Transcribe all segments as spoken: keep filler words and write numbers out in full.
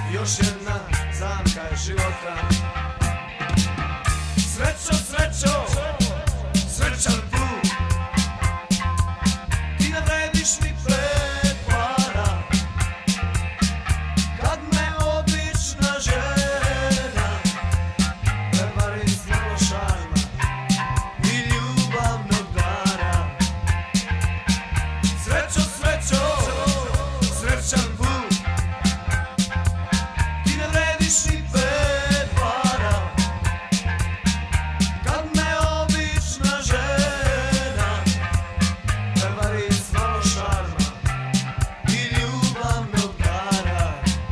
još jedna zamka je života. Srećo, srećo, srećan put, ti ne vrediš ni pet para. Kad me obična žena prevari s malo šarma i ljubavnog dara. Srećo, srećo, srećan put, ti ne vrediš ni pet para. Kad me obična žena prevari s malo šarma i ljubavnog dara.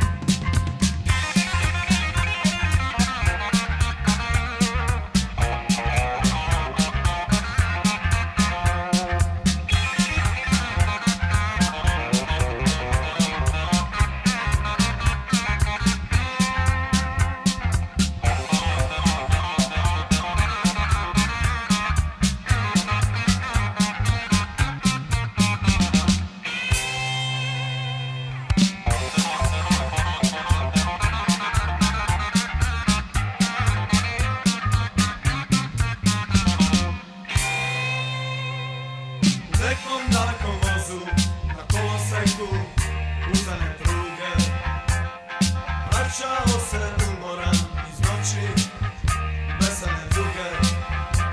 U nekom dalekom vozu, na koloseku, uzane pruge, vraćao se umoran iz noći, besane duge.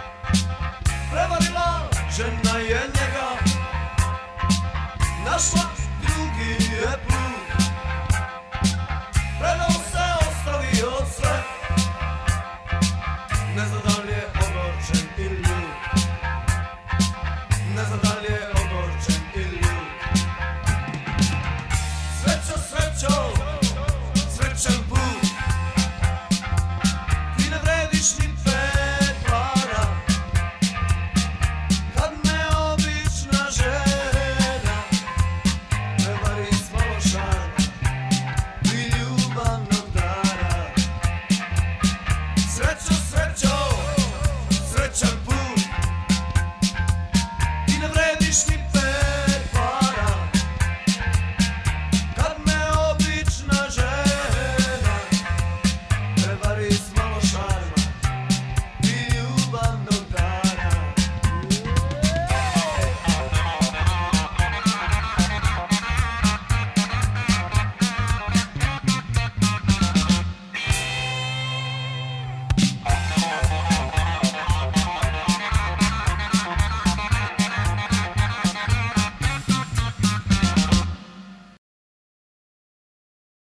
Prevarila žena je njega, našla